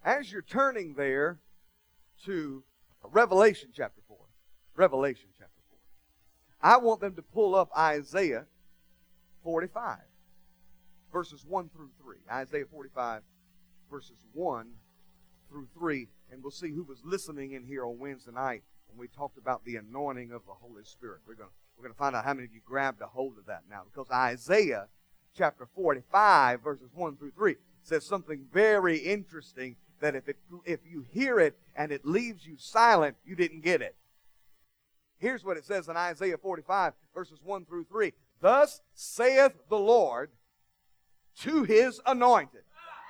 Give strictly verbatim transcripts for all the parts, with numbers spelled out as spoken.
As you're turning there to Revelation chapter four, Revelation chapter four, I want them to pull up Isaiah forty-five, verses one through three. Isaiah forty-five, verses one through three. And we'll see who was listening in here on Wednesday night when we talked about the anointing of the Holy Spirit. We're going to, we're going to find out how many of you grabbed a hold of that now. Because Isaiah chapter forty-five, verses one through three, says something very interesting, that if, it, if you hear it and it leaves you silent, you didn't get it. Here's what it says in Isaiah forty-five, verses one through three. Thus saith the Lord to His anointed.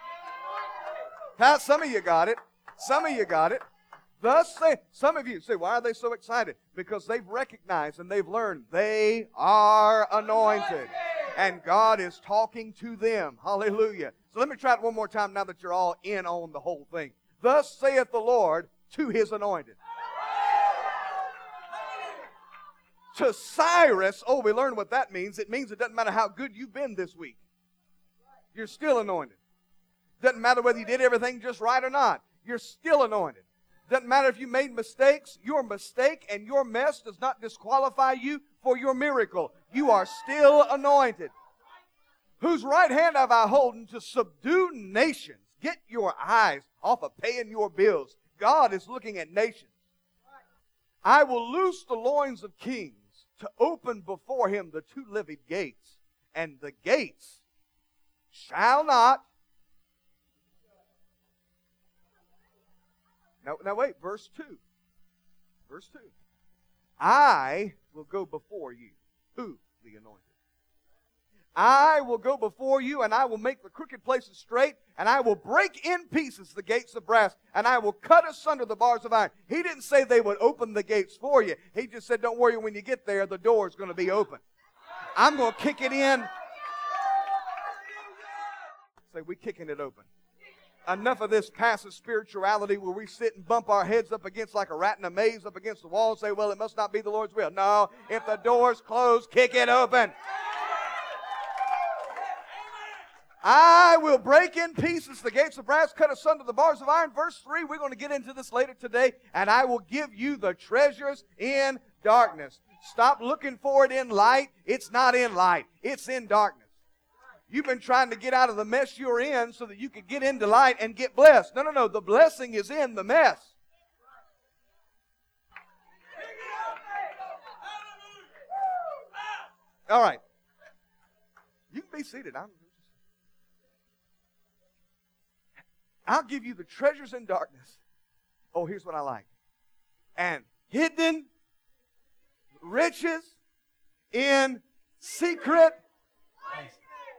Now, some of you got it. Some of you got it. Thus say, some of you say, why are they so excited? Because they've recognized and they've learned they are anointed. And God is talking to them. Hallelujah. So let me try it one more time now that you're all in on the whole thing. Thus saith the Lord to His anointed. To Cyrus, oh, we learned what that means. It means it doesn't matter how good you've been this week. You're still anointed. Doesn't matter whether you did everything just right or not. You're still anointed. Doesn't matter if you made mistakes. Your mistake and your mess does not disqualify you for your miracle. You are still anointed. Whose right hand have I holden to subdue nations? Get your eyes off of paying your bills. God is looking at nations. I will loose the loins of kings to open before Him the two-livered gates. And the gates shall not. Now, now wait, verse two. Verse two. I will go before you. Who? The anointed. I will go before you, and I will make the crooked places straight, and I will break in pieces the gates of brass, and I will cut asunder the bars of iron. He didn't say they would open the gates for you. He just said, don't worry, when you get there, the door is going to be open. I'm going to kick it in. Say, we're kicking it open. Enough of this passive spirituality where we sit and bump our heads up against like a rat in a maze up against the wall and say, well, it must not be the Lord's will. No, if the door's closed, kick it open. I will break in pieces the gates of brass, cut asunder the bars of iron. Verse three, we're going to get into this later today. And I will give you the treasures in darkness. Stop looking for it in light. It's not in light. It's in darkness. You've been trying to get out of the mess you're in so that you could get into light and get blessed. No, no, no. The blessing is in the mess. All right. You can be seated. I'm I'll give you the treasures in darkness. Oh, here's what I like. And hidden riches in secret places.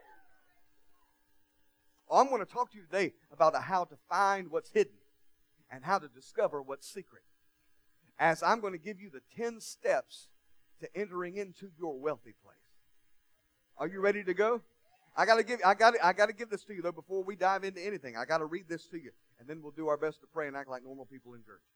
Oh, I'm going to talk to you today about how to find what's hidden and how to discover what's secret. As I'm going to give you the ten steps to entering into your wealthy place. Are you ready to go? I got to give I got I got to give this to you though before we dive into anything. I got to read this to you, and then we'll do our best to pray and act like normal people in church.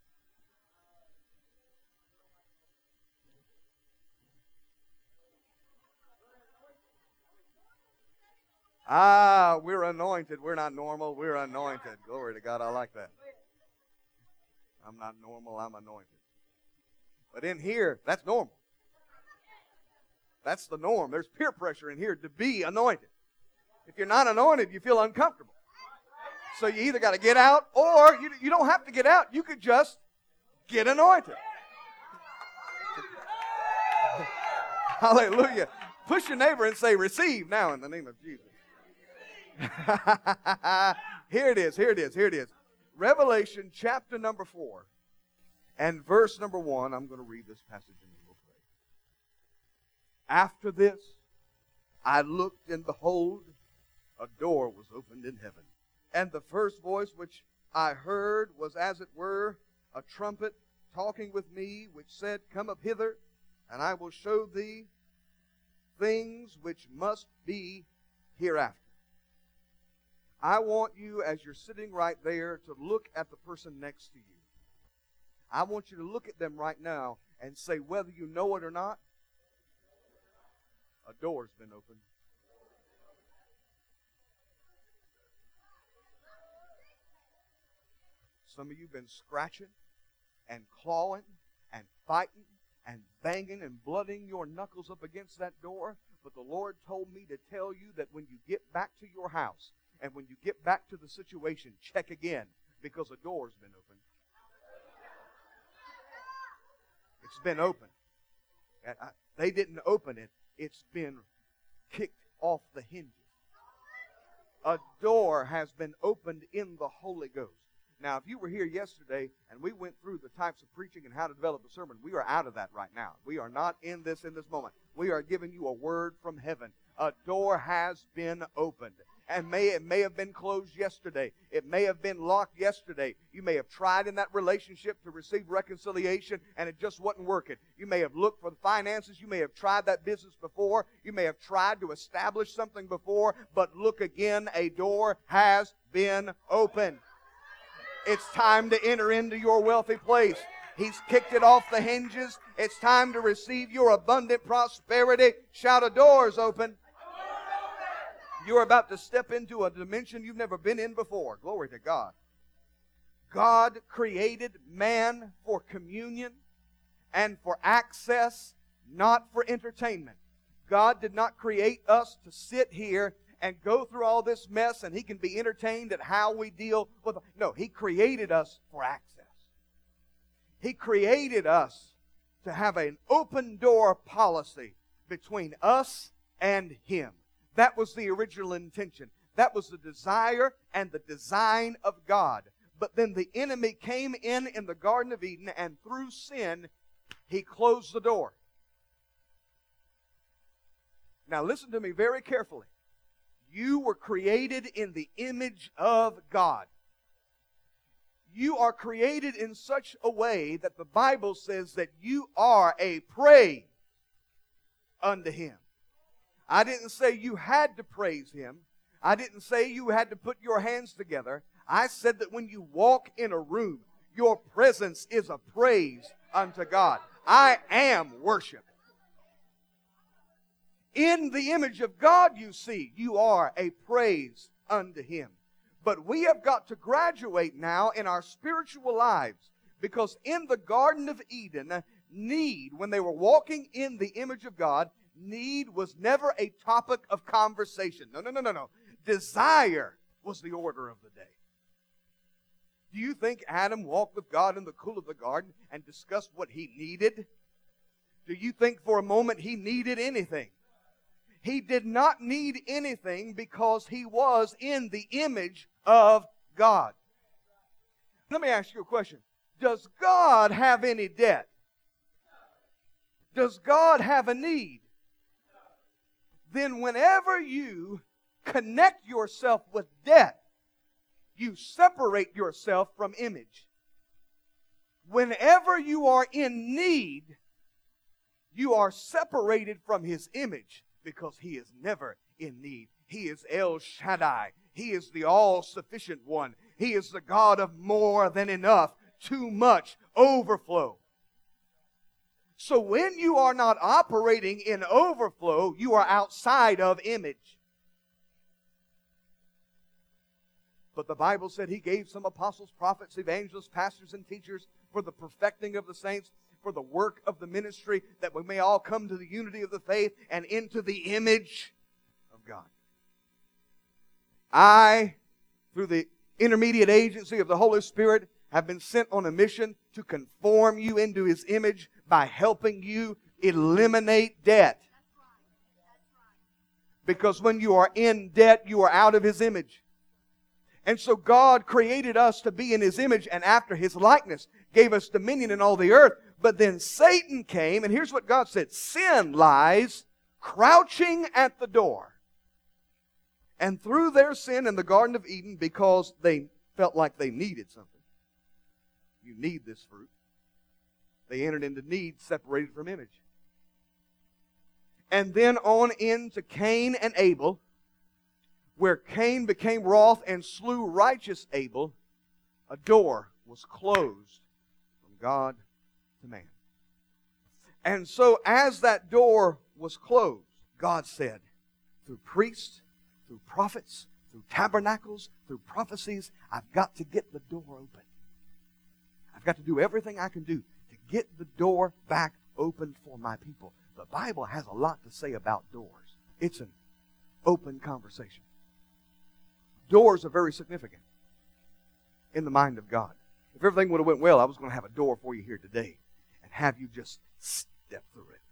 Ah, we're anointed. We're not normal. We're anointed. Glory to God. I like that. I'm not normal. I'm anointed. But in here, that's normal. That's the norm. There's peer pressure in here to be anointed. If you're not anointed, you feel uncomfortable. So you either got to get out, or you, you don't have to get out. You could just get anointed. Hallelujah. Push your neighbor and say, receive now in the name of Jesus. Here it is, here it is, here it is. Revelation chapter number four and verse number one. I'm going to read this passage and we'll pray. After this, I looked, and behold, a door was opened in heaven. And the first voice which I heard was as it were a trumpet talking with me, which said, come up hither, and I will show thee things which must be hereafter. I want you, as you're sitting right there, to look at the person next to you. I want you to look at them right now and say, whether you know it or not, a door's been opened. Some of you have been scratching and clawing and fighting and banging and blooding your knuckles up against that door. But the Lord told me to tell you that when you get back to your house and when you get back to the situation, check again, because a door's been opened. It's been opened. And I, they didn't open it. It's been kicked off the hinges. A door has been opened in the Holy Ghost. Now, if you were here yesterday and we went through the types of preaching and how to develop a sermon, we are out of that right now. We are not in this in this moment. We are giving you a word from heaven. A door has been opened. And may it may have been closed yesterday. It may have been locked yesterday. You may have tried in that relationship to receive reconciliation and it just wasn't working. You may have looked for the finances. You may have tried that business before. You may have tried to establish something before. But look again, a door has been opened. It's time to enter into your wealthy place. He's kicked it off the hinges. It's time to receive your abundant prosperity. Shout, a door's open. You're about to step into a dimension you've never been in before. Glory to God. God created man for communion and for access, not for entertainment. God did not create us to sit here and go through all this mess and He can be entertained at how we deal with it. No, He created us for access. He created us to have an open door policy between us and Him. That was the original intention. That was the desire and the design of God. But then the enemy came in in the Garden of Eden, and through sin, he closed the door. Now listen to me very carefully. You were created in the image of God. You are created in such a way that the Bible says that you are a praise unto Him. I didn't say you had to praise Him. I didn't say you had to put your hands together. I said that when you walk in a room, your presence is a praise unto God. I am worship. In the image of God, you see, you are a praise unto Him. But we have got to graduate now in our spiritual lives, because in the Garden of Eden, need, when they were walking in the image of God, need was never a topic of conversation. No, no, no, no, no. Desire was the order of the day. Do you think Adam walked with God in the cool of the garden and discussed what he needed? Do you think for a moment he needed anything? He did not need anything because he was in the image of God. Let me ask you a question. Does God have any debt? Does God have a need? Then whenever you connect yourself with debt, you separate yourself from image. Whenever you are in need, you are separated from His image, because He is never in need. He is El Shaddai. He is the all-sufficient one. He is the God of more than enough, too much, overflow. So when you are not operating in overflow, you are outside of image. But the Bible said He gave some apostles, prophets, evangelists, pastors, and teachers for the perfecting of the saints, for the work of the ministry, that we may all come to the unity of the faith and into the image of God. I, through the intermediate agency of the Holy Spirit, have been sent on a mission to conform you into His image by helping you eliminate debt. Because when you are in debt, you are out of His image. And so God created us to be in His image and after His likeness, gave us dominion in all the earth. But then Satan came, and here's what God said: sin lies crouching at the door. And through their sin in the Garden of Eden, because they felt like they needed something. You need this fruit. They entered into need, separated from image. And then on into Cain and Abel, where Cain became wroth and slew righteous Abel, a door was closed from God to man. And so as that door was closed, God said, through priests, through prophets, through tabernacles, through prophecies, I've got to get the door open. I've got to do everything I can do to get the door back open for my people. The Bible has a lot to say about doors. It's an open conversation. Doors are very significant in the mind of God. If everything would have went well, I was going to have a door for you here today and have you just step through it.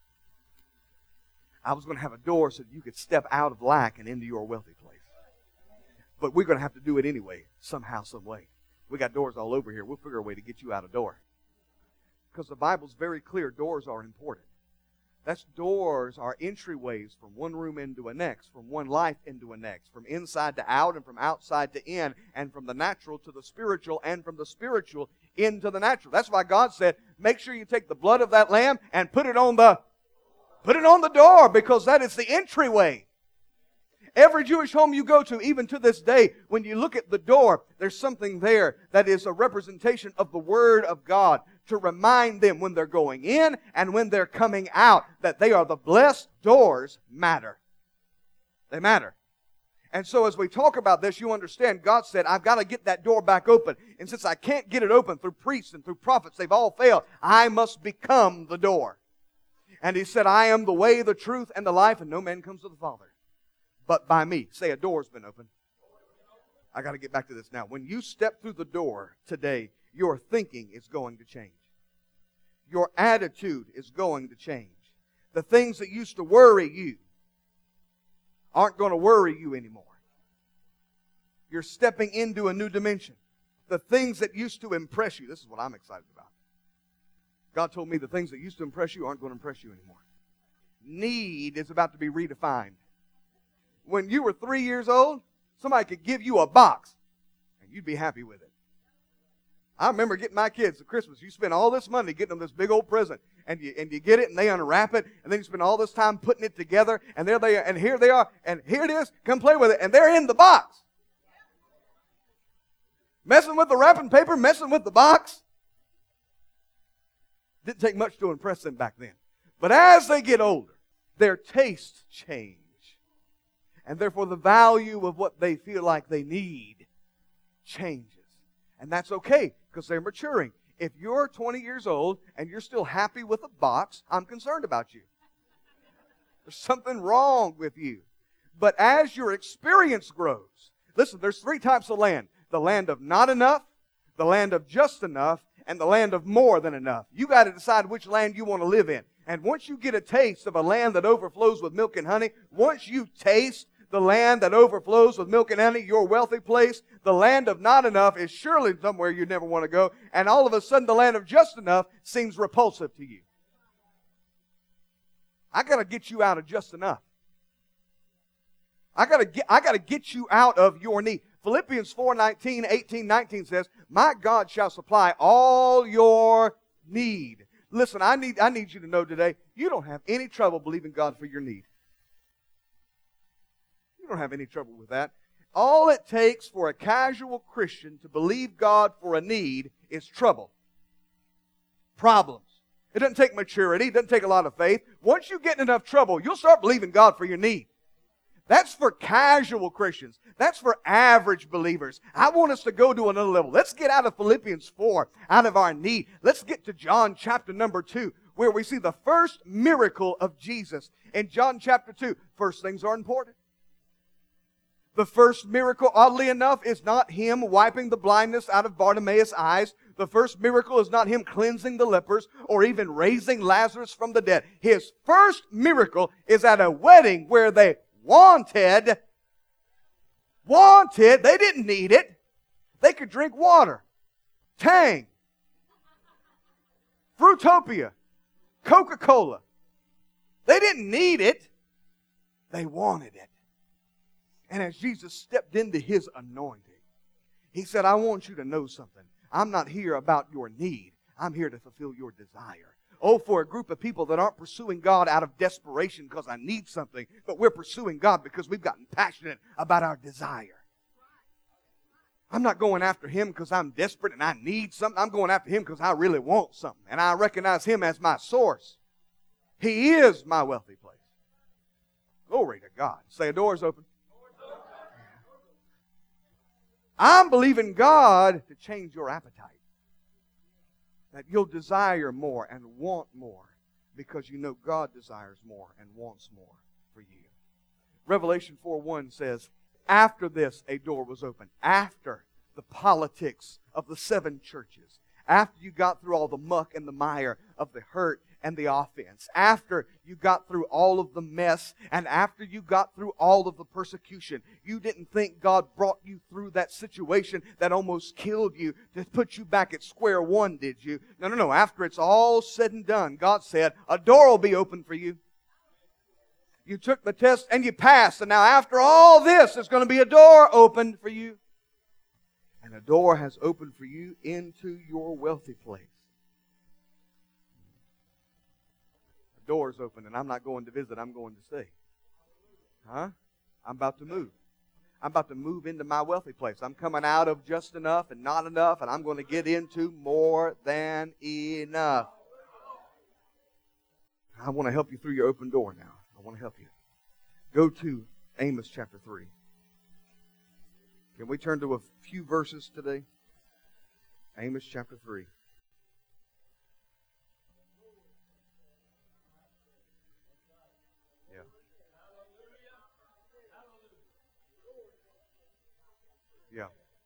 I was going to have a door so that you could step out of lack and into your wealthy place. But we're going to have to do it anyway, somehow, some way. We got doors all over here. We'll figure a way to get you out a door. Because the Bible's very clear, doors are important. That's doors are entryways from one room into a next, from one life into a next, from inside to out and from outside to in, and from the natural to the spiritual, and from the spiritual into the natural. That's why God said, make sure you take the blood of that lamb and put it on the Put it on the door, because that is the entryway. Every Jewish home you go to, even to this day, when you look at the door, there's something there that is a representation of the Word of God to remind them when they're going in and when they're coming out that they are the blessed doors matter. They matter. And so as we talk about this, you understand God said, I've got to get that door back open. And since I can't get it open through priests and through prophets, they've all failed, I must become the door. And He said, I am the way, the truth, and the life, and no man comes to the Father but by me. Say, a door's been opened. I got to get back to this now. When you step through the door today, your thinking is going to change. Your attitude is going to change. The things that used to worry you aren't going to worry you anymore. You're stepping into a new dimension. The things that used to impress you, this is what I'm excited about. God told me the things that used to impress you aren't going to impress you anymore. Need is about to be redefined. When you were three years old, somebody could give you a box and you'd be happy with it. I remember getting my kids at Christmas. You spend all this money getting them this big old present, and you and you get it and they unwrap it, and then you spend all this time putting it together, and there they are, and here they are, and here it is, come play with it, and they're in the box. Messing with the wrapping paper, messing with the box. Didn't take much to impress them back then. But as they get older, their tastes change. And therefore the value of what they feel like they need changes. And that's okay, because they're maturing. If you're twenty years old and you're still happy with a box, I'm concerned about you. There's something wrong with you. But as your experience grows, listen, there's three types of land. The land of not enough, the land of just enough, and the land of more than enough. You got to decide which land you want to live in. And once you get a taste of a land that overflows with milk and honey, once you taste the land that overflows with milk and honey, your wealthy place, the land of not enough is surely somewhere you never want to go. And all of a sudden, the land of just enough seems repulsive to you. I got to get you out of just enough. I got to get, I got to get you out of your need. Philippians four nineteen, eighteen, nineteen says, my God shall supply all your need. Listen, I need, I need you to know today, you don't have any trouble believing God for your need. You don't have any trouble with that. All it takes for a casual Christian to believe God for a need is trouble. Problems. It doesn't take maturity. It doesn't take a lot of faith. Once you get in enough trouble, you'll start believing God for your need. That's for casual Christians. That's for average believers. I want us to go to another level. Let's get out of Philippians four, out of our need. Let's get to John chapter number two, where we see the first miracle of Jesus. In John chapter two, first things are important. The first miracle, oddly enough, is not Him wiping the blindness out of Bartimaeus' eyes. The first miracle is not Him cleansing the lepers or even raising Lazarus from the dead. His first miracle is at a wedding where they wanted, wanted, they didn't need it. They could drink water, Tang, Fruitopia, Coca-Cola. They didn't need it. They wanted it. And as Jesus stepped into His anointing, He said, I want you to know something. I'm not here about your need. I'm here to fulfill your desire. Oh, for a group of people that aren't pursuing God out of desperation because I need something, but we're pursuing God because we've gotten passionate about our desire. I'm not going after Him because I'm desperate and I need something. I'm going after Him because I really want something. And I recognize Him as my source. He is my wealthy place. Glory to God. Say, a door's open. I'm believing God to change your appetite. that you'll desire more and want more because you know God desires more and wants more for you. Revelation four one says, after this a door was opened. After the politics of the seven churches. After you got through all the muck and the mire of the hurt and the offense. After you got through all of the mess and after you got through all of the persecution. You didn't think God brought you through that situation that almost killed you to put you back at square one, did you? No, no, no. After it's all said and done, God said, a door will be open for you. You took the test and you passed. And now after all this, there's going to be a door opened for you. And a door has opened for you into your wealthy place. The door's open and I'm not going to visit. I'm going to stay. Huh? I'm about to move. I'm about to move into my wealthy place. I'm coming out of just enough and not enough. And I'm going to get into more than enough. I want to help you through your open door now. I want to help you. Go to Amos chapter three. Can we turn to a few verses today? Amos chapter three. Yeah. Yeah.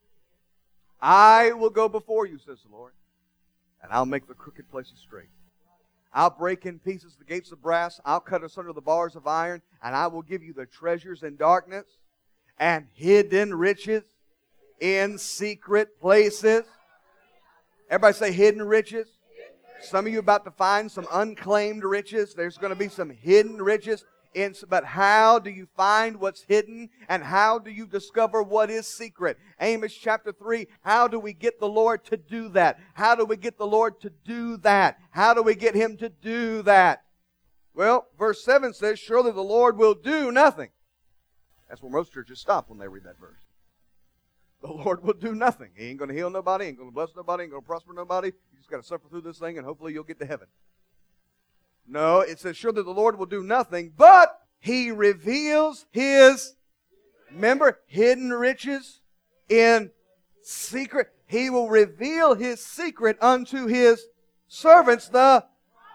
I will go before you, says the Lord, and I'll make the crooked places straight. I'll break in pieces the gates of brass. I'll cut asunder the bars of iron. And I will give you the treasures in darkness and hidden riches in secret places. Everybody say hidden riches. Some of you are about to find some unclaimed riches. There's going to be some hidden riches. In, but how do you find what's hidden? And how do you discover what is secret? Amos chapter three, how do we get the Lord to do that? How do we get the Lord to do that? How do we get Him to do that? Well, verse seven says, surely the Lord will do nothing. That's where most churches stop when they read that verse. The Lord will do nothing. He ain't going to heal nobody, ain't going to bless nobody, ain't going to prosper nobody. You just got to suffer through this thing and hopefully you'll get to heaven. No, it says, surely the Lord will do nothing, but He reveals His, remember, hidden riches in secret. He will reveal His secret unto His servants, the...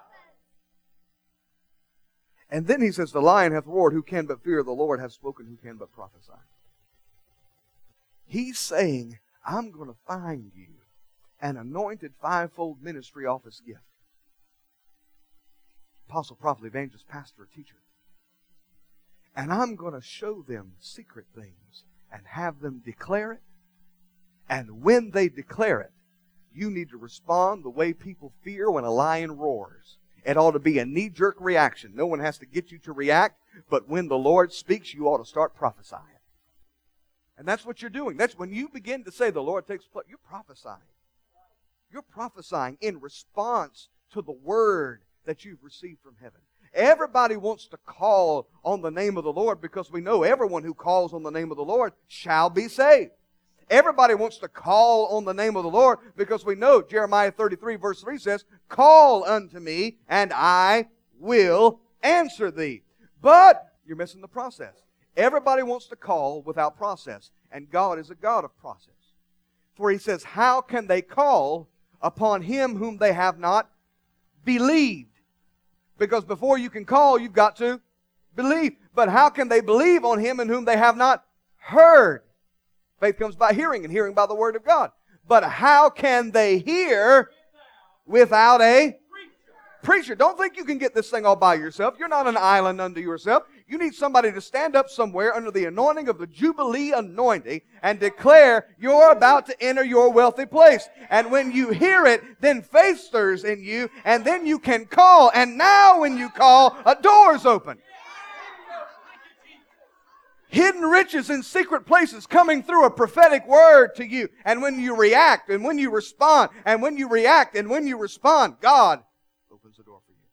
And then He says, the lion hath roared, who can but fear? The Lord hath spoken, who can but prophesy? He's saying, I'm going to find you an anointed fivefold ministry office gift. Apostle, prophet, evangelist, pastor, or teacher. And I'm going to show them secret things and have them declare it. And when they declare it, you need to respond the way people fear when a lion roars. It ought to be a knee-jerk reaction. No one has to get you to react, but when the Lord speaks, you ought to start prophesying. And that's what you're doing. That's when you begin to say the Lord takes place. You're prophesying. You're prophesying in response to the word that you've received from heaven. Everybody wants to call on the name of the Lord because we know everyone who calls on the name of the Lord shall be saved. Everybody wants to call on the name of the Lord because we know Jeremiah thirty-three verse three says, call unto me and I will answer thee. But you're missing the process. Everybody wants to call without process. And God is a God of process. For He says, how can they call upon Him whom they have not believed? Because before you can call, you've got to believe. But how can they believe on Him in whom they have not heard? Faith comes by hearing, and hearing by the Word of God. But how can they hear without a preacher? Don't think you can get this thing all by yourself. You're not an island unto yourself. You need somebody to stand up somewhere under the anointing of the Jubilee anointing and declare you're about to enter your wealthy place. And when you hear it, then faith stirs in you, and then you can call. And now when you call, a door's open. Hidden riches in secret places coming through a prophetic word to you. And when you react, and when you respond, and when you react, and when you respond, God opens the door for you.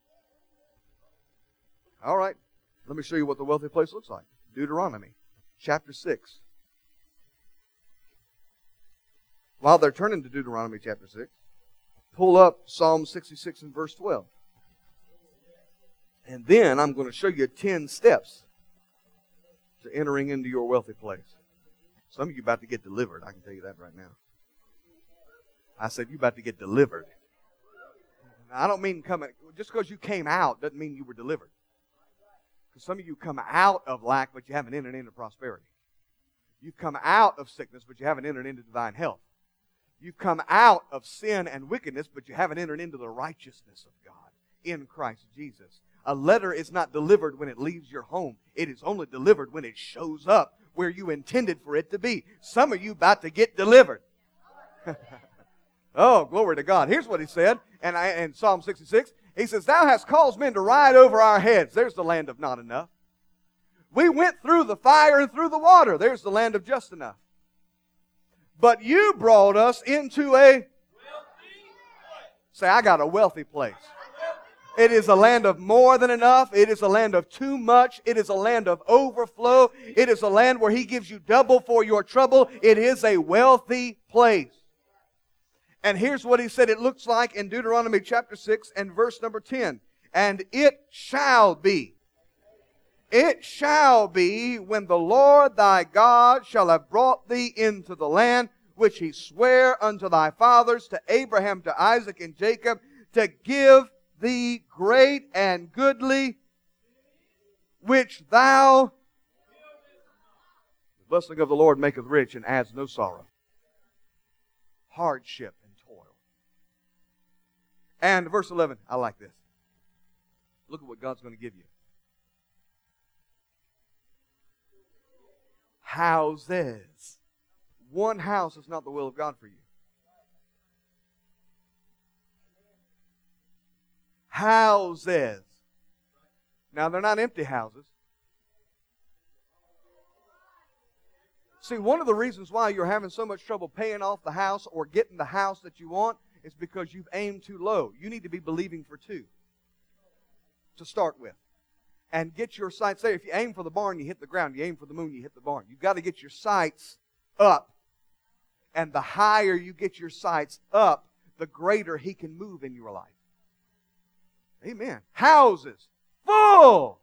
All right. Let me show you what the wealthy place looks like. Deuteronomy chapter six. While they're turning to Deuteronomy chapter six, pull up Psalm sixty-six and verse twelve. And then I'm going to show you ten steps to entering into your wealthy place. Some of you are about to get delivered. I can tell you that right now. I said you're about to get delivered. I don't mean coming, just because you came out doesn't mean you were delivered. Because some of you come out of lack, but you haven't entered into prosperity. You've come out of sickness, but you haven't entered into divine health. You've come out of sin and wickedness, but you haven't entered into the righteousness of God in Christ Jesus. A letter is not delivered when it leaves your home. It is only delivered when it shows up where you intended for it to be. Some of you about to get delivered. Oh, glory to God. Here's what he said and I, in Psalm sixty-six. He says, Thou hast caused men to ride over our heads. There's the land of not enough. We went through the fire and through the water. There's the land of just enough. But you brought us into a... Say, I got a wealthy place. It is a land of more than enough. It is a land of too much. It is a land of overflow. It is a land where He gives you double for your trouble. It is a wealthy place. And here's what He said it looks like in Deuteronomy chapter six and verse number ten. And it shall be. It shall be when the Lord thy God shall have brought thee into the land which He sware unto thy fathers, to Abraham, to Isaac, and Jacob, to give thee great and goodly, which thou... The blessing of the Lord maketh rich and adds no sorrow. Hardship and toil. And verse eleven, I like this. Look at what God's going to give you. Houses. One house is not the will of God for you. Houses. Now, they're not empty houses. See, one of the reasons why you're having so much trouble paying off the house or getting the house that you want is because you've aimed too low. You need to be believing for two to start with. And get your sights there. If you aim for the barn, you hit the ground. You aim for the moon, you hit the barn. You've got to get your sights up. And the higher you get your sights up, the greater He can move in your life. Amen. Houses full.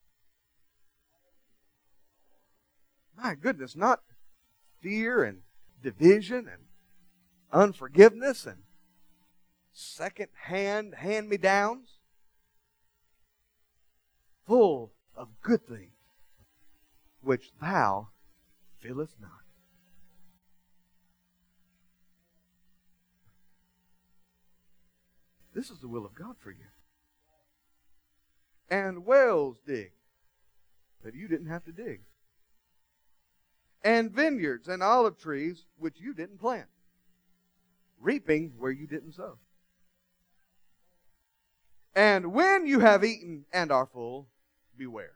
My goodness, not fear and division and unforgiveness and second-hand hand-me-downs. Full of good things, which thou fillest not. This is the will of God for you. And wells dig that you didn't have to dig. And vineyards and olive trees which you didn't plant. Reaping where you didn't sow. And when you have eaten and are full, beware.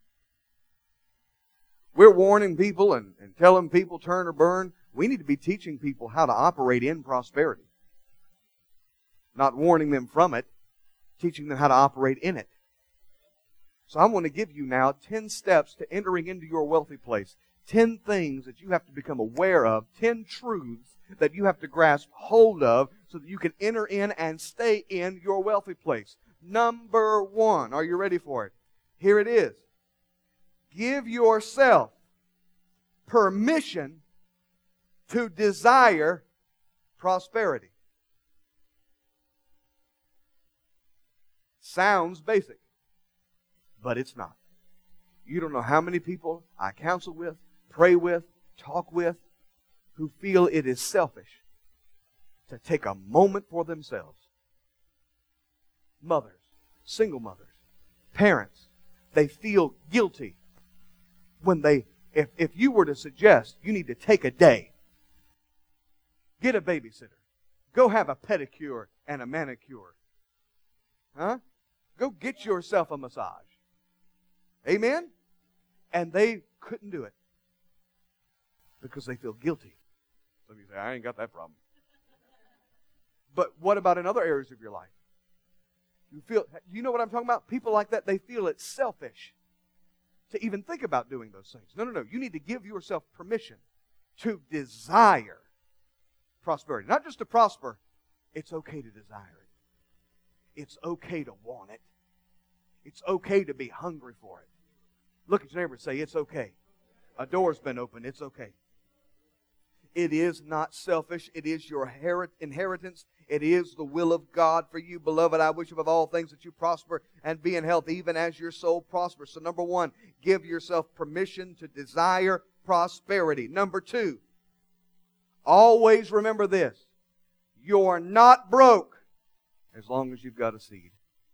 We're warning people and, and telling people turn or burn. We need to be teaching people how to operate in prosperity. Not warning them from it, teaching them how to operate in it. So I want to give you now ten steps to entering into your wealthy place. Ten things that you have to become aware of. Ten truths that you have to grasp hold of so that you can enter in and stay in your wealthy place. Number one. Are you ready for it? Here it is. Give yourself permission to desire prosperity. Sounds basic, but it's not. You don't know how many people I counsel with, pray with, talk with, who feel it is selfish to take a moment for themselves. Mothers, single mothers, parents, they feel guilty when they, if, if you were to suggest you need to take a day, get a babysitter, go have a pedicure and a manicure, huh? Go get yourself a massage. Amen? And they couldn't do it because they feel guilty. Some of you say, I ain't got that problem. But what about in other areas of your life? You feel, you know what I'm talking about? People like that, they feel it's selfish to even think about doing those things. No, no, no. You need to give yourself permission to desire prosperity. Not just to prosper. It's okay to desire it. It's okay to want it. It's okay to be hungry for it. Look at your neighbor and say, it's okay. A door's been opened. It's okay. It is not selfish. It is your inheritance. It is the will of God for you, beloved. I wish above all things that you prosper and be in health, even as your soul prospers. So number one, give yourself permission to desire prosperity. Number two, always remember this. You're not broke as long as you've got a seed.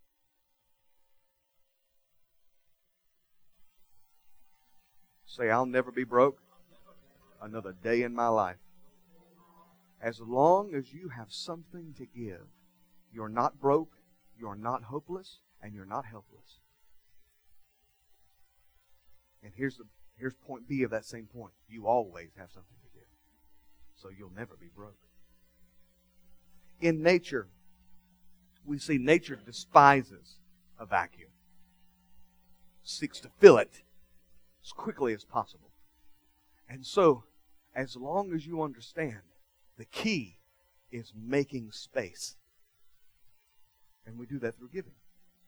Say, I'll never be broke another day in my life. As long as you have something to give, you're not broke, you're not hopeless, and you're not helpless. And here's the here's point B of that same point. You always have something to give. So you'll never be broke. In nature, we see nature despises a vacuum. Seeks to fill it as quickly as possible. And so, as long as you understand, the key is making space. And we do that through giving.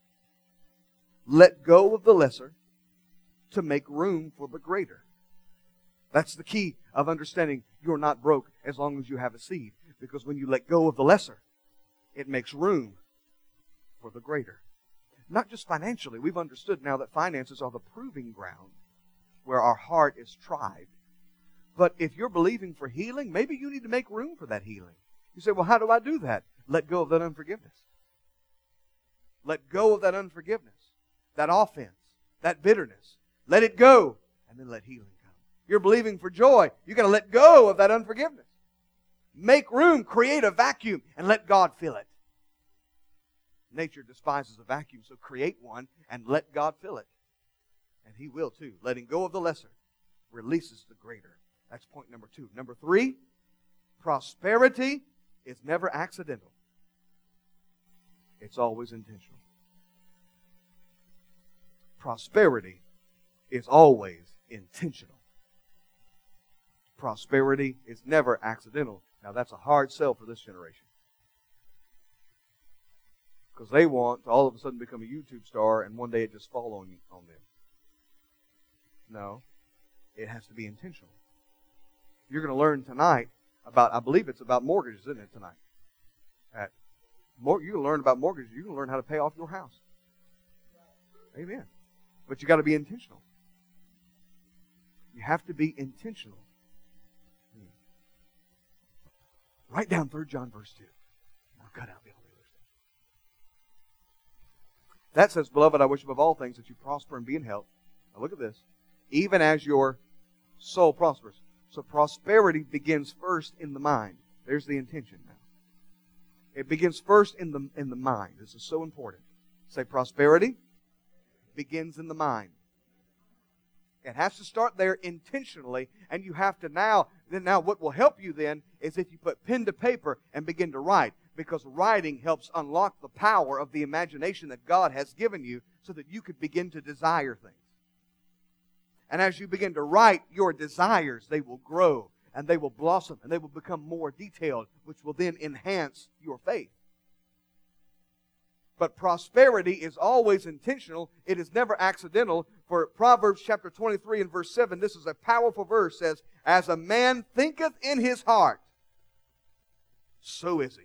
Let go of the lesser to make room for the greater. That's the key of understanding you're not broke as long as you have a seed. Because when you let go of the lesser, it makes room for the greater. Not just financially. We've understood now that finances are the proving ground where our heart is tried. But if you're believing for healing, maybe you need to make room for that healing. You say, well, how do I do that? Let go of that unforgiveness. Let go of that unforgiveness, that offense, that bitterness. Let it go, and then let healing come. You're believing for joy. You've got to let go of that unforgiveness. Make room, create a vacuum, and let God fill it. Nature despises a vacuum, so create one and let God fill it. And He will too. Letting go of the lesser releases the greater. That's point number two. Number three, prosperity is never accidental. It's always intentional. Prosperity is always intentional. Prosperity is never accidental. Now that's a hard sell for this generation. Because they want to all of a sudden become a YouTube star and one day it just fall on, on them. No. It has to be intentional. You're going to learn tonight about, I believe it's about mortgages, isn't it, tonight? At, more, you can learn about mortgages. You can learn how to pay off your house. Amen. But you got to be intentional. You have to be intentional. Hmm. Write down Third John verse two. I'll cut out the other stuff. That says, beloved, I wish above all things that you prosper and be in health. Now look at this. Even as your soul prospers. So prosperity begins first in the mind. There's the intention now. It begins first in the, in the mind. This is so important. Say prosperity begins in the mind. It has to start there intentionally, and you have to now, then now what will help you then is if you put pen to paper and begin to write, because writing helps unlock the power of the imagination that God has given you so that you could begin to desire things. And as you begin to write your desires, they will grow and they will blossom and they will become more detailed, which will then enhance your faith. But prosperity is always intentional. It is never accidental. For Proverbs chapter twenty-three and verse seven, this is a powerful verse, says, as a man thinketh in his heart, so is he.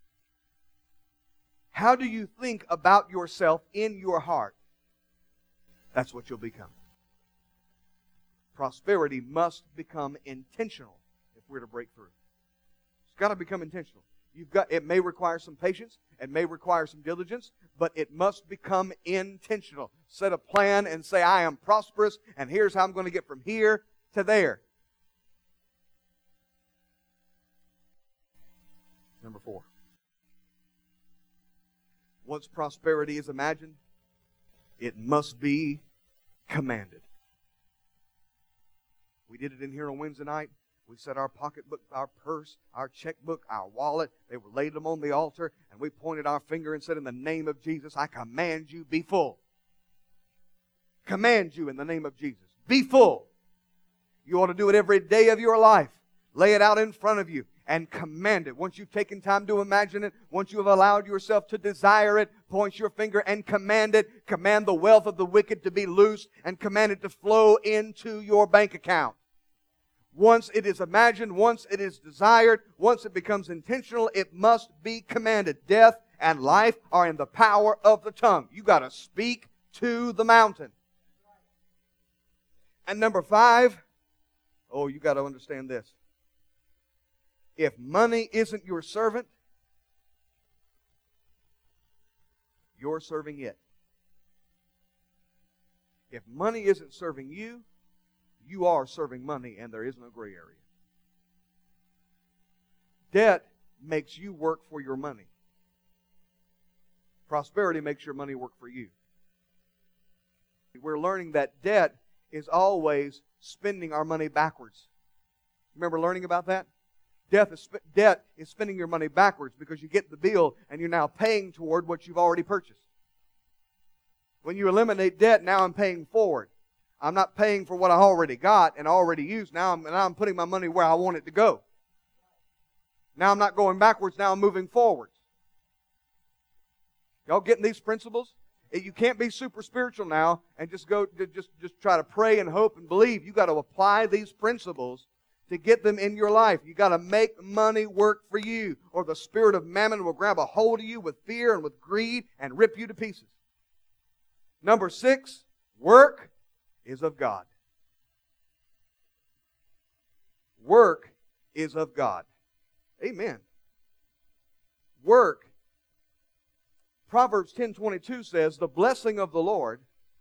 How do you think about yourself in your heart? That's what you'll become. Prosperity must become intentional if we're to break through. It's got to become intentional. You've got, it may require some patience, it may require some diligence, but it must become intentional. Set a plan and say, I am prosperous, and here's how I'm going to get from here to there. Number four. Once prosperity is imagined, it must be commanded. We did it in here on Wednesday night. We set our pocketbook, our purse, our checkbook, our wallet. They were laid them on the altar, and we pointed our finger and said, in the name of Jesus, I command you, be full. Command you in the name of Jesus. Be full. You ought to do it every day of your life. Lay it out in front of you and command it. Once you've taken time to imagine it, once you have allowed yourself to desire it, point your finger and command it. Command the wealth of the wicked to be loosed and command it to flow into your bank account. Once it is imagined, once it is desired, once it becomes intentional, it must be commanded. Death and life are in the power of the tongue. You got to speak to the mountain. And number five, oh, you got to understand this. If money isn't your servant, you're serving it. If money isn't serving you, you are serving money, and there is no gray area. Debt makes you work for your money. Prosperity makes your money work for you. We're learning that debt is always spending our money backwards. Remember learning about that? Debt is, debt is spending your money backwards because you get the bill and you're now paying toward what you've already purchased. When you eliminate debt, now I'm paying forward. I'm not paying for what I already got and already used. Now I'm, now I'm putting my money where I want it to go. Now I'm not going backwards. Now I'm moving forwards. Y'all getting these principles? You can't be super spiritual now and just go just just try to pray and hope and believe. You got to apply these principles to get them in your life. You got to make money work for you, or the spirit of mammon will grab a hold of you with fear and with greed and rip you to pieces. Number six, work is of God. Work is of God. Amen. Work. Proverbs ten twenty-two says, the blessing of the Lord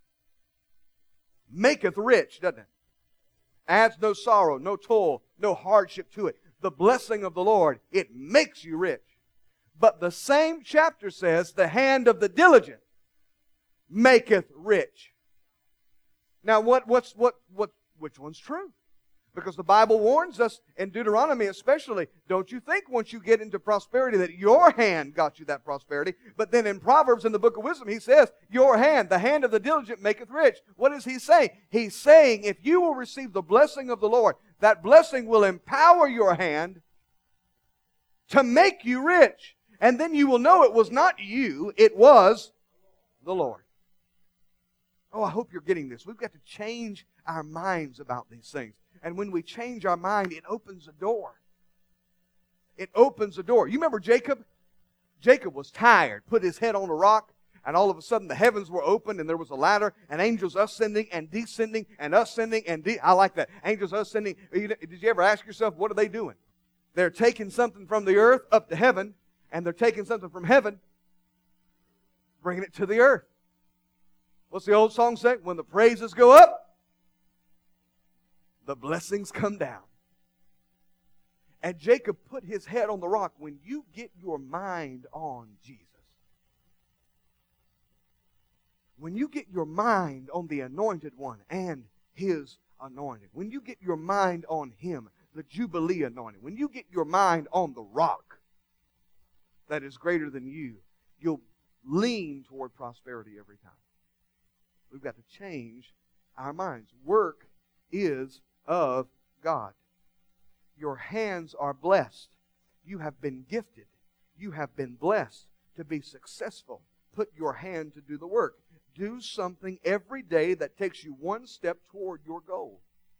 maketh rich, doesn't it? Adds no sorrow, no toil, no hardship to it. The blessing of the Lord, it makes you rich. But the same chapter says, the hand of the diligent maketh rich. Now, what, what's, what, what, which one's true? Because the Bible warns us, in Deuteronomy especially, don't you think once you get into prosperity that your hand got you that prosperity. But then in Proverbs, in the book of wisdom, he says, your hand, the hand of the diligent maketh rich. What is he saying? He's saying if you will receive the blessing of the Lord, that blessing will empower your hand to make you rich. And then you will know it was not you, it was the Lord. Oh, I hope you're getting this. We've got to change our minds about these things. And when we change our mind, it opens a door. It opens a door. You remember Jacob? Jacob was tired, put his head on a rock, and all of a sudden the heavens were opened and there was a ladder, and angels ascending and descending and ascending and de- I like that. Angels ascending. Did you ever ask yourself, what are they doing? They're taking something from the earth up to heaven, and they're taking something from heaven, bringing it to the earth. What's the old song say? When the praises go up, the blessings come down. And Jacob put his head on the rock. When you get your mind on Jesus, when you get your mind on the Anointed One and His anointing, when you get your mind on Him, the Jubilee anointing, when you get your mind on the rock that is greater than you, you'll lean toward prosperity every time. We've got to change our minds. Work is of God. Your hands are blessed. You have been gifted. You have been blessed to be successful. Put your hand to do the work. Do something every day that takes you one step toward your goal.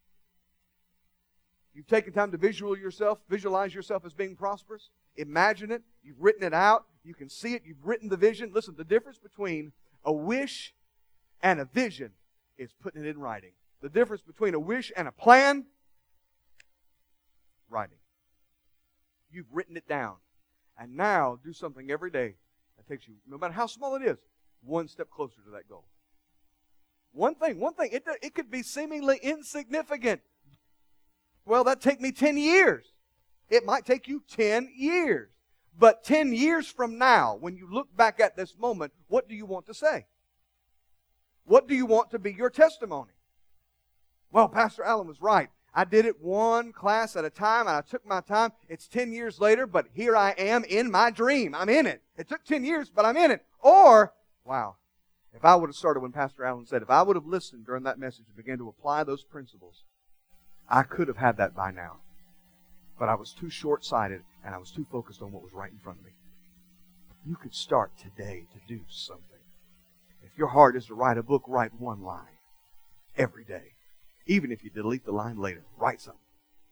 You've taken time to visual yourself, visualize yourself as being prosperous. Imagine it. You've written it out. You can see it. You've written the vision. Listen, the difference between a wish and a vision is putting it in writing. The difference between a wish and a plan, writing. You've written it down. And now do something every day that takes you, no matter how small it is, one step closer to that goal. One thing, one thing. It, it could be seemingly insignificant. Well, that'd take me ten years. It might take you ten years. But ten years from now, when you look back at this moment, what do you want to say? What do you want to be your testimony? Well, Pastor Allen was right. I did it one class at a time, and I took my time. It's ten years later, but here I am in my dream. I'm in it. It took ten years, but I'm in it. Or, wow, if I would have started when Pastor Allen said, if I would have listened during that message and began to apply those principles, I could have had that by now. But I was too short-sighted, and I was too focused on what was right in front of me. You could start today to do something. If your heart is to write a book, write one line every day. Even if you delete the line later, write something.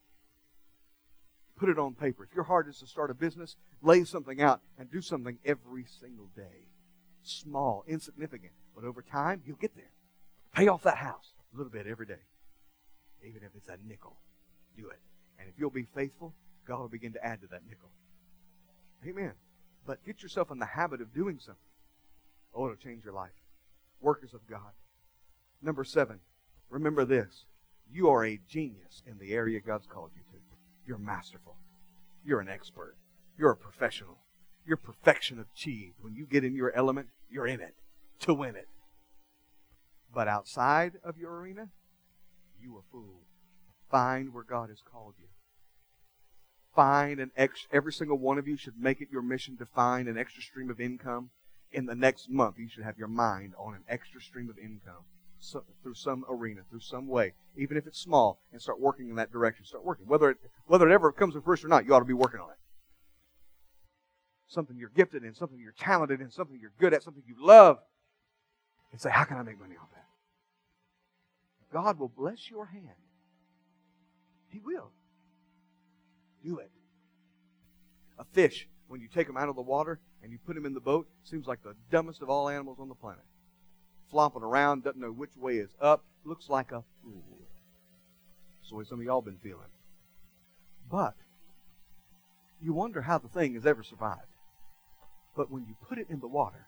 Put it on paper. If your heart is to start a business, lay something out and do something every single day. Small, insignificant, but over time, you'll get there. Pay off that house a little bit every day. Even if it's a nickel, do it. And if you'll be faithful, God will begin to add to that nickel. Amen. But get yourself in the habit of doing something. Oh, it'll change your life. Workers of God. Number seven, remember this. You are a genius in the area God's called you to. You're masterful. You're an expert. You're a professional. Your perfection achieved. When you get in your element, you're in it to win it. But outside of your arena, you a fool. Find where God has called you. Find an ex. Every single one of you should make it your mission to find an extra stream of income. In the next month, you should have your mind on an extra stream of income. So, through some arena, through some way, even if it's small, and start working in that direction. Start working. Whether it, whether it ever comes to fruition or not, you ought to be working on it. Something you're gifted in, something you're talented in, something you're good at, something you love. And say, how can I make money off that? God will bless your hand. He will. Do it. A fish, when you take him out of the water and you put him in the boat, seems like the dumbest of all animals on the planet. Flopping around, doesn't know which way is up, looks like a fool. That's the way some of y'all been feeling. But you wonder how the thing has ever survived. But when you put it in the water,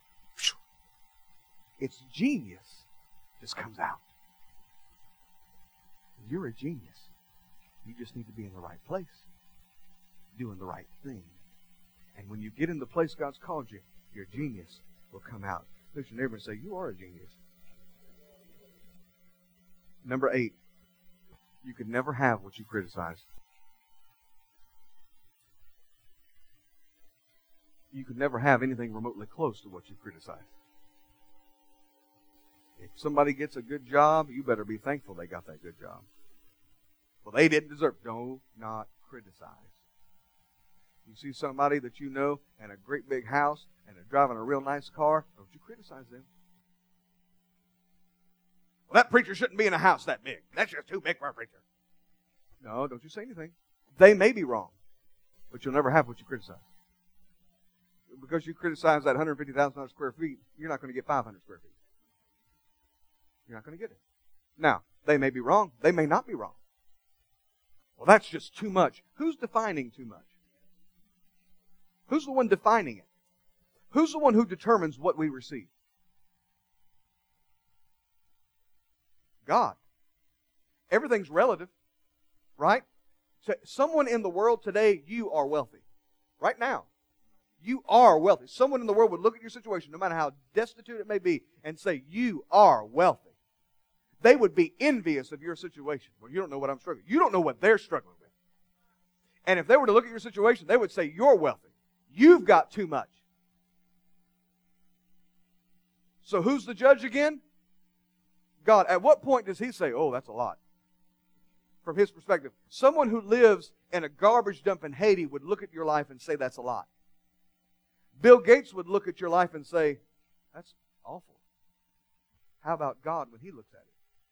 its genius just comes out. You're a genius. You just need to be in the right place, doing the right thing. And when you get in the place God's called you, your genius will come out. Look at your neighbor and say, you are a genius. Number eight, you can never have what you criticize. You could never have anything remotely close to what you criticize. If somebody gets a good job, you better be thankful they got that good job. Well, they didn't deserve it. Do not criticize. You see somebody that you know and a great big house and they're driving a real nice car, don't you criticize them. Well, that preacher shouldn't be in a house that big. That's just too big for a preacher. No, don't you say anything. They may be wrong, but you'll never have what you criticize. Because you criticize that one hundred fifty thousand square feet, you're not going to get five hundred square feet. You're not going to get it. Now, they may be wrong. They may not be wrong. Well, that's just too much. Who's defining too much? Who's the one defining it? Who's the one who determines what we receive? God. Everything's relative, right? So someone in the world today, you are wealthy. Right now. You are wealthy. Someone in the world would look at your situation, no matter how destitute it may be, and say, you are wealthy. They would be envious of your situation. Well, you don't know what I'm struggling with. You don't know what they're struggling with. And if they were to look at your situation, they would say, you're wealthy. You've got too much. So who's the judge again? God. At what point does He say, oh, that's a lot? From His perspective. Someone who lives in a garbage dump in Haiti would look at your life and say, that's a lot. Bill Gates would look at your life and say, that's awful. How about God when He looks at it?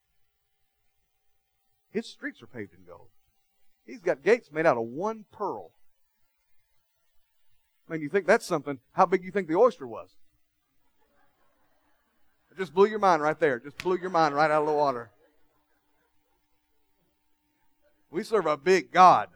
His streets are paved in gold. He's got gates made out of one pearl. I mean, you think that's something. How big do you think the oyster was? It just blew your mind right there. It just blew your mind right out of the water. We serve a big God.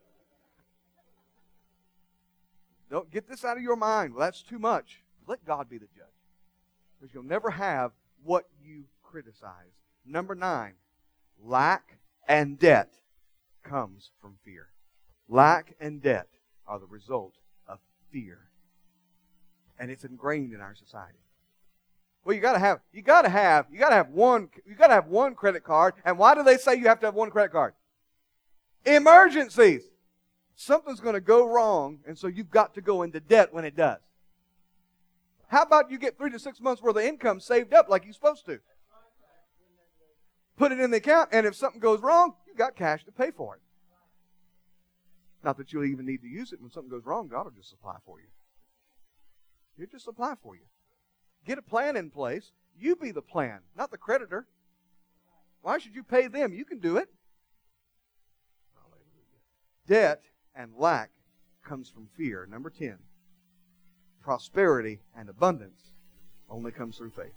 Don't get this out of your mind. Well, that's too much. Let God be the judge. Because you'll never have what you criticize. Number nine, lack and debt comes from fear. Lack and debt are the result of fear. And it's ingrained in our society. Well, you gotta have, you gotta have, you gotta have one, you gotta have one credit card. And why do they say you have to have one credit card? Emergencies. Something's going to go wrong, and so you've got to go into debt when it does. How about you get three to six months worth of income saved up like you're supposed to? Put it in the account, and if something goes wrong, you've got cash to pay for it. Not that you'll even need to use it. When something goes wrong, God will just supply for you. He'll just supply for you. Get a plan in place. You be the plan, not the creditor. Why should you pay them? You can do it. Debt and lack comes from fear. Number ten, prosperity and abundance only comes through faith.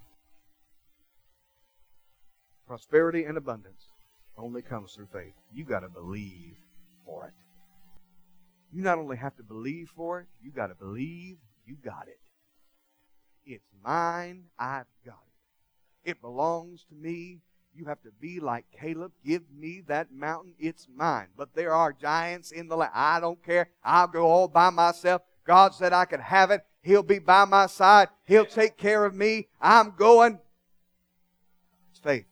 Prosperity and abundance only comes through faith. You got to believe for it. You not only have to believe for it, you got to believe you got it. It's mine, I've got it. It belongs to me. You have to be like Caleb. Give me that mountain, it's mine. But there are giants in the land. I don't care. I'll go all by myself. God said I could have it. He'll be by my side. He'll take care of me. I'm going. It's faith.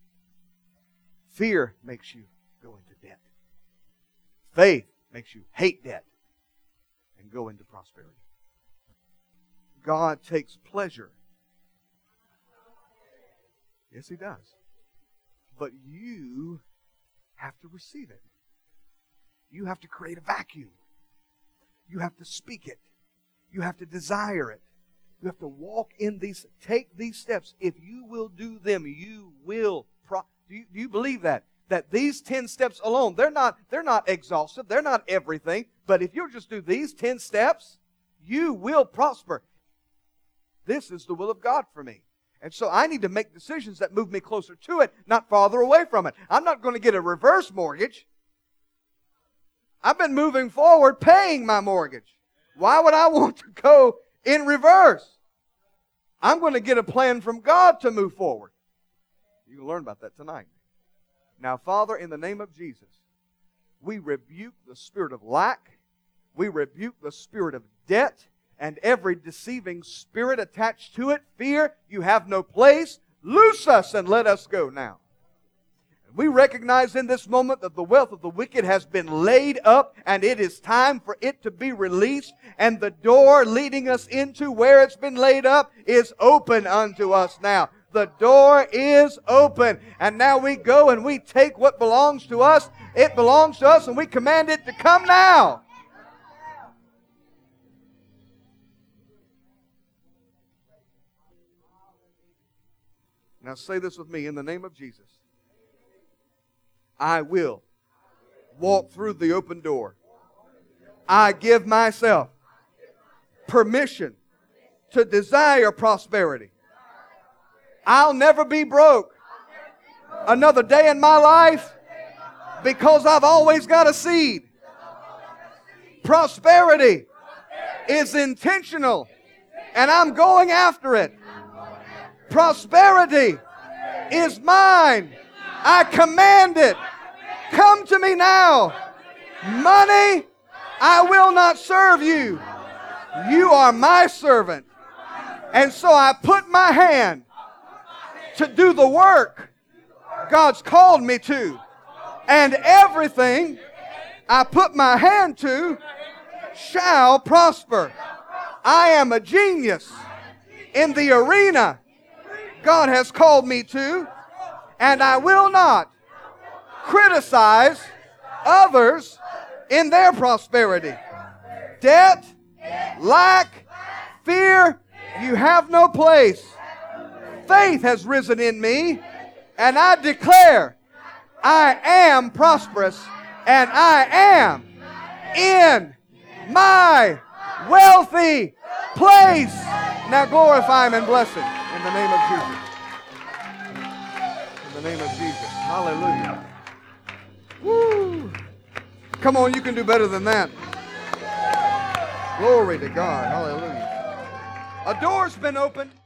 Fear makes you go into debt. Faith makes you hate debt and go into prosperity. God takes pleasure. Yes, He does. But you have to receive it. You have to create a vacuum. You have to speak it. You have to desire it. You have to walk in these, take these steps. If you will do them, you will prosper. Do you, do you believe that? That these ten steps alone, they're not, they're not exhaustive, they're not everything, but if you'll just do these ten steps, you will prosper. This is the will of God for me. And so I need to make decisions that move me closer to it, not farther away from it. I'm not going to get a reverse mortgage. I've been moving forward paying my mortgage. Why would I want to go in reverse? I'm going to get a plan from God to move forward. You can learn about that tonight. Now, Father, in the name of Jesus, we rebuke the spirit of lack. We rebuke the spirit of debt and every deceiving spirit attached to it. Fear, you have no place. Loose us and let us go now. We recognize in this moment that the wealth of the wicked has been laid up and it is time for it to be released. And the door leading us into where it's been laid up is open unto us now. The door is open. And now we go and we take what belongs to us. It belongs to us and we command it to come now. Now say this with me in the name of Jesus. I will walk through the open door. I give myself permission to desire prosperity. I'll never be broke another day in my life because I've always got a seed. Prosperity is intentional and I'm going after it. Prosperity is mine. I command it. Come to me now. Money, I will not serve you. You are my servant. And so I put my hand to do the work God's called me to. And everything I put my hand to shall prosper. I am a genius in the arena God has called me to. And I will not criticize others in their prosperity. Debt, lack, fear, you have no place. Faith has risen in me, and I declare I am prosperous, and I am in my wealthy place. Now glorify Him and bless Him in the name of Jesus. In the name of Jesus. Hallelujah. Woo. Come on, you can do better than that. Glory to God. Hallelujah. A door's been opened.